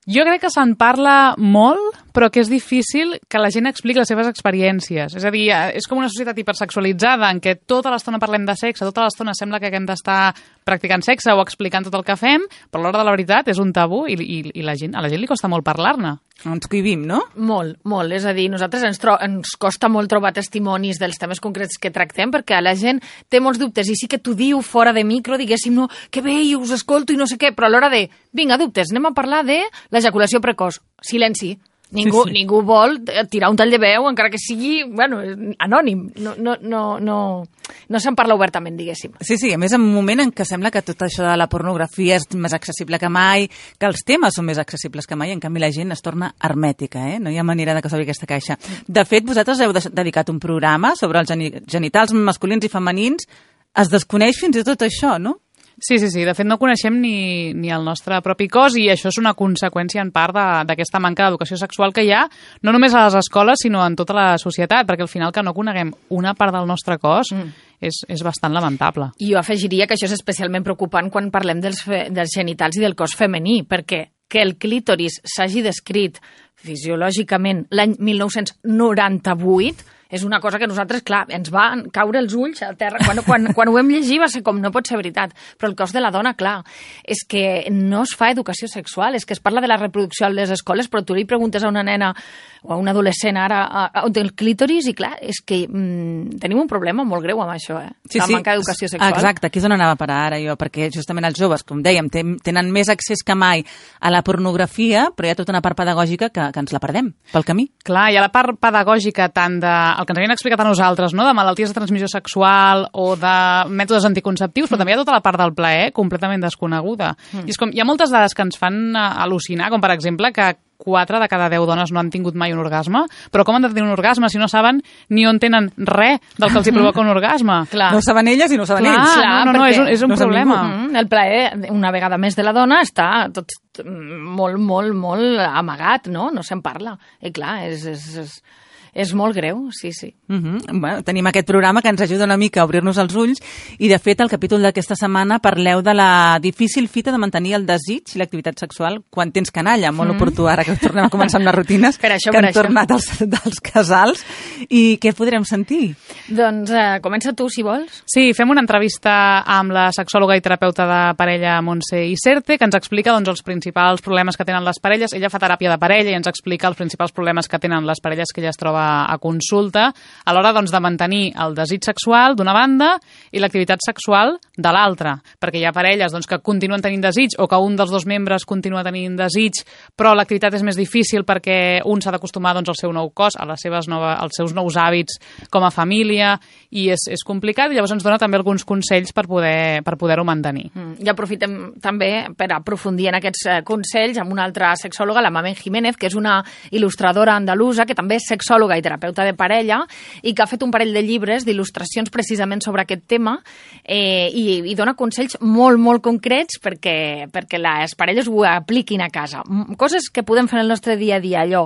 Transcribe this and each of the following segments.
Jo crec que se'n parla molt, però que és difícil que la gent expliqui les seves experiències. És a dir, és com una societat hipersexualitzada en què tota l'estona parlem de sexe, tota l'estona sembla que hem d'estar practicant sexe o explicant tot el que fem, però a l'hora de la veritat és un tabú i a la gent li costa molt parlar-ne. Ens cohibim, no? Molt, molt. És a dir, nosaltres ens costa molt trobar testimonis dels temes concrets que tractem perquè la gent té molts dubtes i sí que t'ho diu fora de micro, diguéssim, no, que bé, us escolto i no sé què, però a l'hora de, vinga, dubtes, anem a parlar de l'ejaculació precoç. Silenci. Ningú vol tirar un tall de veu, encara que sigui, bueno, anònim. No se'n parla obertament, diguéssim. Sí, a més, en un moment en què sembla que tot això de la pornografia és més accessible que mai, que els temes són més accessibles que mai, en canvi la gent es torna hermètica, No hi ha manera de que s'obri aquesta caixa. De fet, vosaltres heu dedicat un programa sobre els genitals masculins i femenins. Es desconeix fins i tot això, no? Sí. De fet, no coneixem ni el nostre propi cos i això és una conseqüència en part d'aquesta manca d'educació sexual que hi ha, no només a les escoles, sinó en tota la societat, perquè al final que no coneguem una part del nostre cos és bastant lamentable. I jo afegiria que això és especialment preocupant quan parlem dels genitals i del cos femení, perquè que el clítoris s'hagi descrit fisiològicament l'any 1998 és una cosa que nosaltres, clar, ens van caure els ulls a terra. Quan ho vam llegir va ser com, no pot ser veritat. Però el cos de la dona, clar, és que no es fa educació sexual, és que es parla de la reproducció a les escoles, però tu li preguntes a una nena o a un adolescent ara del clítoris i, clar, és que tenim un problema molt greu amb això, la manca d'educació sexual. Exacte, aquí és on anava a parar ara jo, perquè justament els joves, com dèiem, tenen més accés que mai a la pornografia, però hi ha tota una part pedagògica que ens la perdem pel camí. Clar, hi ha la part pedagògica tant el que ens havien explicat a nosaltres, no? De malalties de transmissió sexual o de mètodes anticonceptius, però també hi ha tota la part del plaer completament desconeguda. I és com, hi ha moltes dades que ens fan al·lucinar, com per exemple que 4 de cada 10 dones no han tingut mai un orgasme, però com han de tenir un orgasme si no saben ni on tenen res del que els hi provoca un orgasme? Clar. No ho saben elles i no ho saben ells. No, és un problema. El plaer, una vegada més de la dona, està tot molt amagat, no? No se'n parla. I clar, és molt greu, sí. Bueno, tenim aquest programa que ens ajuda una mica a obrir-nos els ulls i, de fet, al capítol d'aquesta setmana parleu de la difícil fita de mantenir el desig i l'activitat sexual quan tens canalla. Molt oportú ara que tornem a començar amb les rutines que han tornat dels casals. I què podrem sentir? Doncs comença tu, si vols. Sí, fem una entrevista amb la sexòloga i terapeuta de parella Montse Iserte, que ens explica els principals problemes que tenen les parelles. Ella fa teràpia de parella i ens explica els principals problemes que tenen les parelles que ella es troba a consulta a l'hora de mantenir el desig sexual d'una banda i l'activitat sexual de l'altra, perquè hi ha parelles que continuen tenint desig o que un dels dos membres continua tenint desig, però l'activitat és més difícil perquè un s'ha d'acostumar al seu nou cos, als seus nous hàbits com a família, i és complicat, i llavors ens dona també alguns consells per poder-ho mantenir. I aprofitem també per aprofundir en aquests consells amb una altra sexòloga, la Mamen Jiménez, que és una il·lustradora andalusa que també és sexòloga i terapeuta de parella i que ha fet un parell de llibres d'il·lustracions precisament sobre aquest tema i dona consells molt concrets perquè les parelles ho apliquin a casa. Coses que podem fer en el nostre dia a dia, allò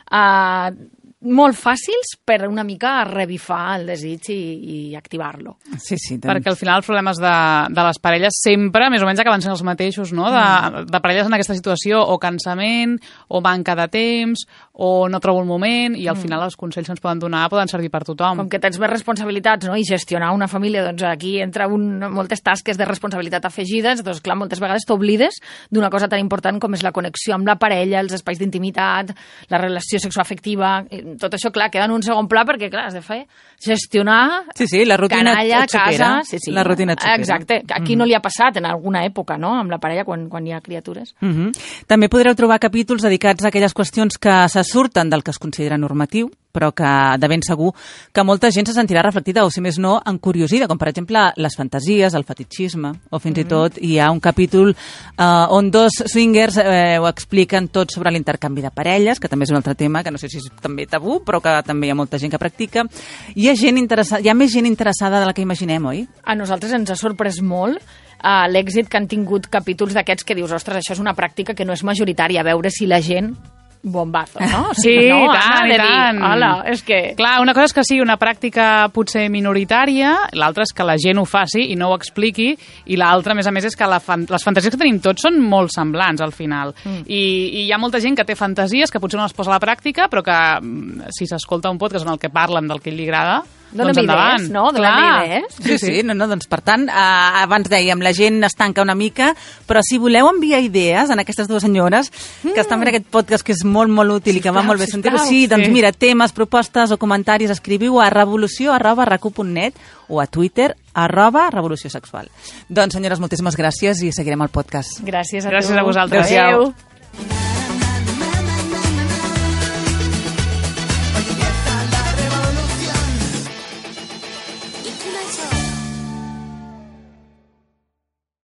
molt fàcils per una mica revifar el desig i activar-lo. Sí, doncs. Perquè al final els problemes de les parelles sempre més o menys acaben sent els mateixos, no? De parelles en aquesta situació, o cansament, o manca de temps, o no trobo el moment, i al final els consells que ens poden donar poden servir per tothom. Com que tens més responsabilitats, no? I gestionar una família, doncs aquí entra moltes tasques de responsabilitat afegides, doncs clar, moltes vegades t'oblides d'una cosa tan important com és la connexió amb la parella, els espais d'intimitat, la relació sexoafectiva. Tot això, clar, queda en un segon pla perquè, clar, has de fer gestionar la rutina canalla, casa... La rutina et supera. Exacte. Aquí no li ha passat en alguna època, no?, amb la parella, quan hi ha criatures. També podreu trobar capítols dedicats a aquelles qüestions que se surten del que es considera normatiu, però que de ben segur que molta gent se sentirà reflectida, o si més no, encuriosida, com per exemple les fantasies, el fetitxisme, o fins i tot hi ha un capítol on dos swingers ho expliquen tot sobre l'intercanvi de parelles, que també és un altre tema, que no sé si és també tabú, però que també hi ha molta gent que practica. Hi ha més gent interessada de la que imaginem, oi? A nosaltres ens ha sorprès molt l'èxit que han tingut capítols d'aquests que dius, ostres, això és una pràctica que no és majoritària, a veure si la gent bombazo, no? Sí, no, tant, i tant. Hola, és que... Clar, una cosa és que sigui una pràctica potser minoritària, l'altra és que la gent ho faci i no ho expliqui, i l'altra, a més, és que les fantasies que tenim tots són molt semblants, al final. I hi ha molta gent que té fantasies que potser no les posa a la pràctica, però que si s'escolta un podcast en el que parlen del que li agrada, doncs endavant. No? Donem idees. Sí, no, doncs per tant, abans dèiem, la gent es tanca una mica, però si voleu enviar idees en aquestes dues senyores que estan fent aquest podcast, que és molt, molt útil i que va molt bé sentir-ho, sí, doncs mira, temes, propostes o comentaris, escriviu a revolució@recu.net o a Twitter @revolució sexual. Doncs, senyores, moltíssimes gràcies i seguirem el podcast. Gràcies a tu. Gràcies a vosaltres. Adéu.